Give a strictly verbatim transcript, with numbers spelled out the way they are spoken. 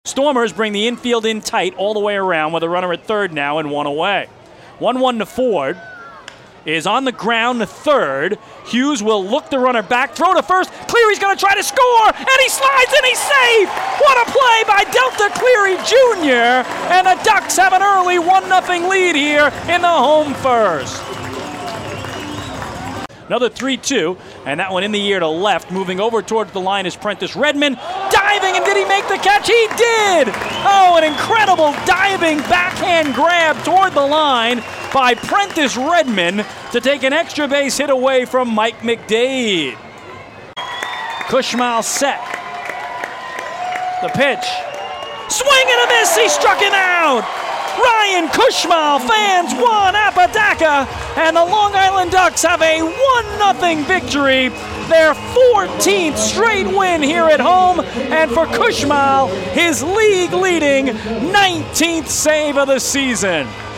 Stormers bring the infield in tight all the way around with a runner at third now and one away. one one to Ford. Is on the ground to third. Hughes will look the runner back, throw to first. Cleary's going to try to score, and he slides and he's safe. What a play by Delta Cleary Junior And the Ducks have an early one nothing lead here in the home first. Another three two, and that one in the air to left. Moving over towards the line is Prentice Redmond. Diving, and did he make the catch? He did! Oh, an incredible diving backhand grab toward the line by Prentice Redmond to take an extra base hit away from Mike McDade. Kushmal set. The pitch. Swing and a miss! He struck him out! Ryan Kushmal, fans one, Apodaca, and the Long Island Ducks have a one nothing victory. Their fourteenth straight win here at home, and for Kushmal, his league-leading nineteenth save of the season.